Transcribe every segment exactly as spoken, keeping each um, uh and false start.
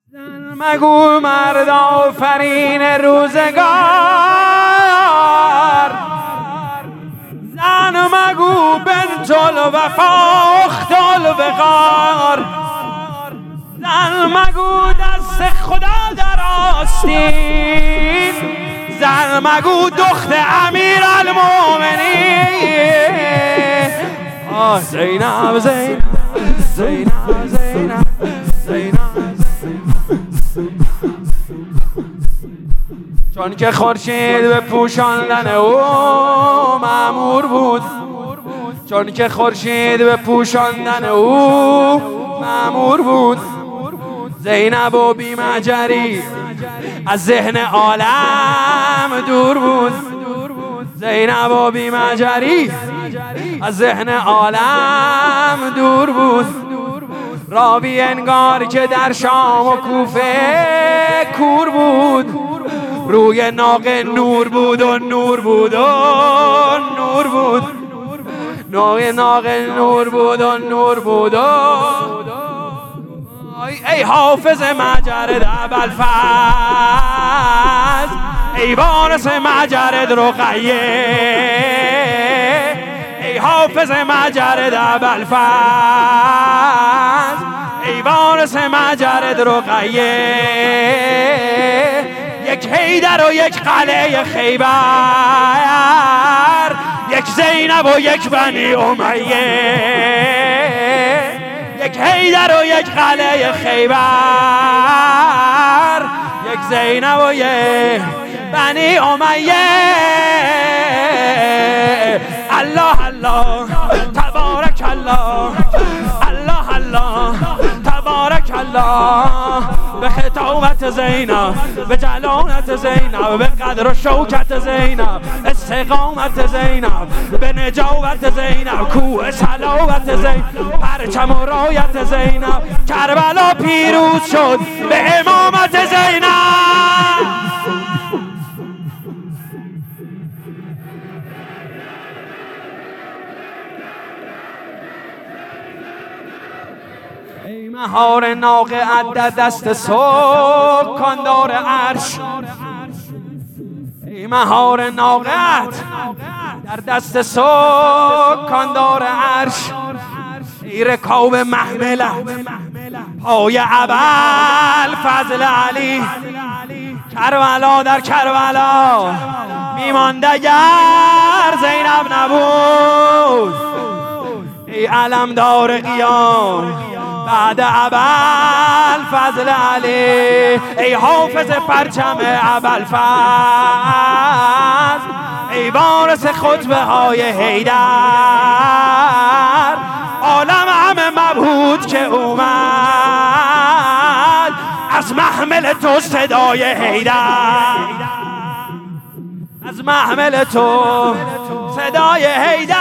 مگو مرد آفرین روزگار، زن مگو بنت الوفا اخت الوقار، زن مگو دست خدا در آستین، زن مگو دخت امیر المؤمنین. آه زینب زینب زینب زینب زینب چون که خورشید به پوشاندن او مأمور بود، چون که خورشید به پوشاندن او مأمور بود، زینب و بی مجری از ذهن عالم دور بود، زینب و بی مجری از ذهن عالم دور بود. راوی انگار که در شام و کوفه کور بود، روی ناقه نور بود و نور بود و نور بود، روی ناقه نور بود و نور بود و ای حافظ مجرد ابوالفضل، ای وارث مجرد رقیه، ای حافظ مجرد ابوالفضل، ای وارث مجرد رقیه. یک حیدر و یک قلعه خیبر، یک زینب و یک بنی امیه، یک حیدر و یک قلعه خیبر، یک زینب و یک بنی امیه. الله الله تبارک الله، الله الله تبارک الله. به خطابت زینب، به جلالت زینب، به قدر و شوکت زینب، استقامت زینب، به نجابت زینب، کوه صلابت زینب، پرچم و رایت زینب، کربلا پیروز شد به امامت زینب. ای مهار ناقه در دست سکاندار عرش، ای مهار ناقه در دست سکاندار عرش، ای رکاب محمله پای ابوالفضل علی، کربلا در کربلا میماند اگر زینب نبود. ای علمدار قیام بعد ابوالفضل علی، ای حافظ پرچم ابوالفضل، ای وارث خطبه های حیدر، عالم همه مبهوت که اومد از محمل تو صدای حیدر، از محمل تو صدای حیدر.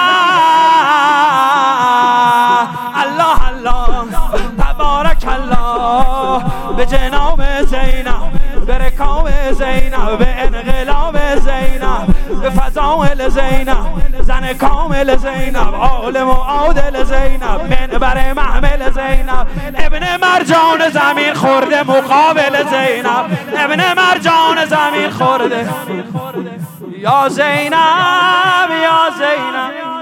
الله الله تبارک الله. به جناب زینب، به رکاب زینب، به انقلاب زینب، به فضائل زینب، زن کامل زینب، عالم و عادل زینب، منبر محمل زینب، ابن مرجان زمین خورده مقابل زینب، ابن مرجان زمین خورده. یا زینب یا زینب